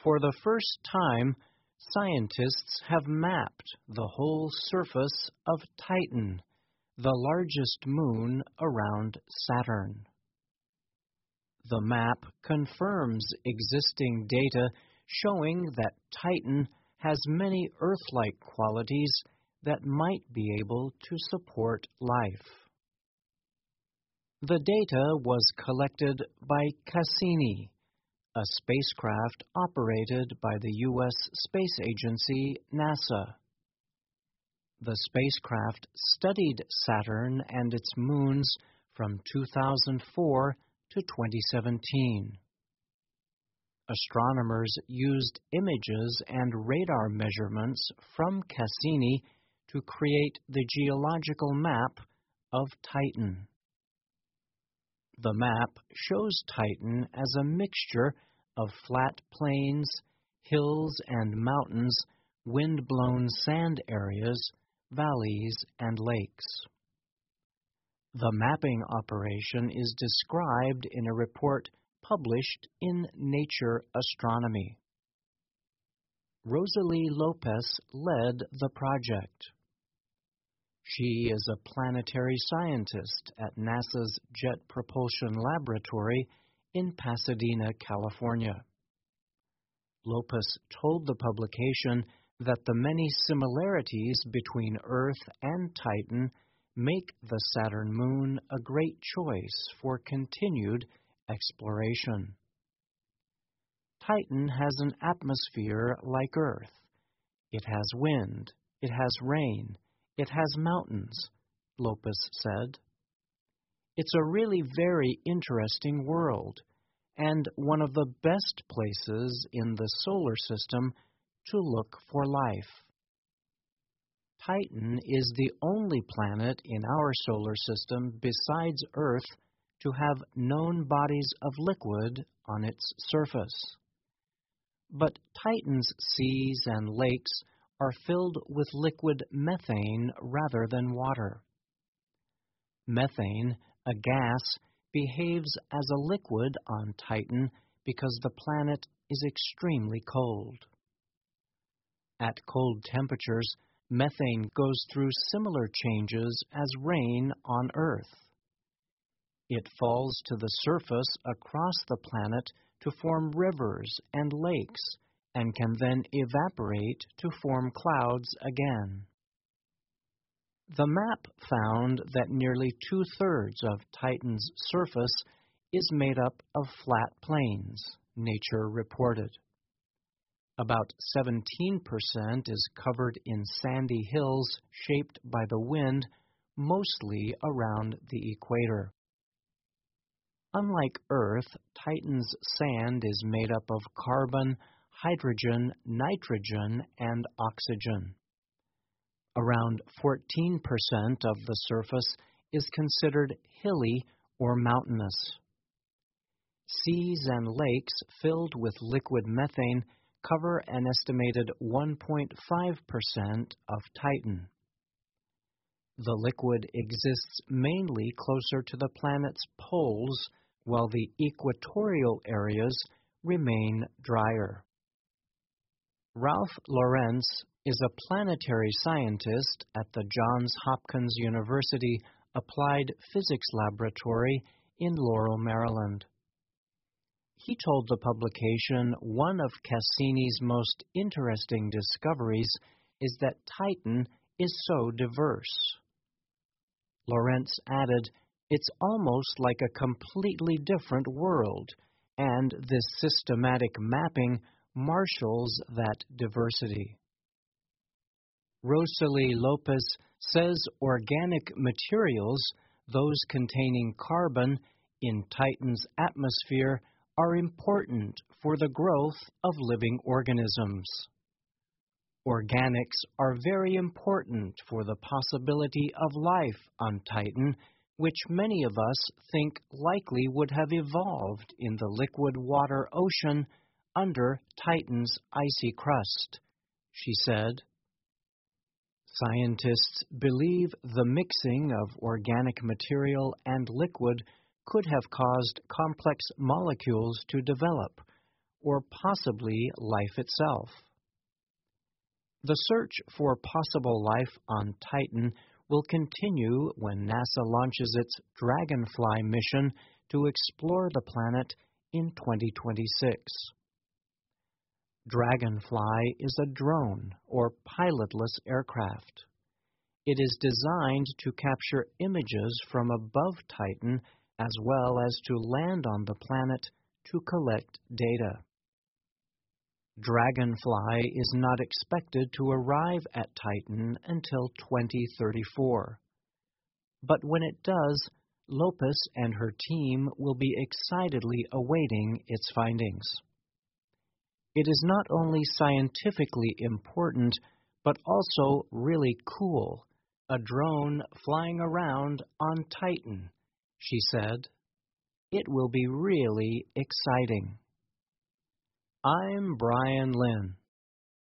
For the first time, scientists have mapped the whole surface of Titan, the largest moon around Saturn. The map confirms existing data showing that Titan has many Earth-like qualities that might be able to support life. The data was collected by Cassini, a spacecraft operated by the U.S. space agency NASA. The spacecraft studied Saturn and its moons from 2004 to 2017. Astronomers used images and radar measurements from Cassini to create the geological map of Titan. The map shows Titan as a mixture of flat plains, hills and mountains, wind-blown sand areas, valleys, and lakes. The mapping operation is described in a report published in Nature Astronomy. Rosalie Lopez led the project. She is a planetary scientist at NASA's Jet Propulsion Laboratory in Pasadena, California. Lopez told the publication that the many similarities between Earth and Titan make the Saturn moon a great choice for continued exploration. Titan has an atmosphere like Earth. It has wind, it has rain, it has mountains, Lopez said. It's a really very interesting world, and one of the best places in the solar system to look for life. Titan is the only planet in our solar system besides Earth to have known bodies of liquid on its surface. But Titan's seas and lakes are filled with liquid methane rather than water. Methane, a gas, behaves as a liquid on Titan because the planet is extremely cold. At cold temperatures, methane goes through similar changes as rain on Earth. It falls to the surface across the planet to form rivers and lakes, and can then evaporate to form clouds again. The map found that nearly 2/3 of Titan's surface is made up of flat plains, Nature reported. About 17% is covered in sandy hills shaped by the wind, mostly around the equator. Unlike Earth, Titan's sand is made up of carbon, hydrogen, nitrogen, and oxygen. Around 14% of the surface is considered hilly or mountainous. Seas and lakes filled with liquid methane cover an estimated 1.5% of Titan. The liquid exists mainly closer to the planet's poles, while the equatorial areas remain drier. Ralph Lorenz is a planetary scientist at the Johns Hopkins University Applied Physics Laboratory in Laurel, Maryland. He told the publication one of Cassini's most interesting discoveries is that Titan is so diverse. Lorenz added, "It's almost like a completely different world, and this systematic mapping marshals that diversity." Rosalie Lopez says organic materials, those containing carbon, in Titan's atmosphere are important for the growth of living organisms. Organics are very important for the possibility of life on Titan, which many of us think likely would have evolved in the liquid water ocean under Titan's icy crust, she said. Scientists believe the mixing of organic material and liquid could have caused complex molecules to develop, or possibly life itself. The search for possible life on Titan will continue when NASA launches its Dragonfly mission to explore the planet in 2026. Dragonfly is a drone or pilotless aircraft. It is designed to capture images from above Titan as well as to land on the planet to collect data. Dragonfly is not expected to arrive at Titan until 2034. But when it does, Lopus and her team will be excitedly awaiting its findings. It is not only scientifically important, but also really cool. A drone flying around on Titan, she said. It will be really exciting. I'm Brian Lynn.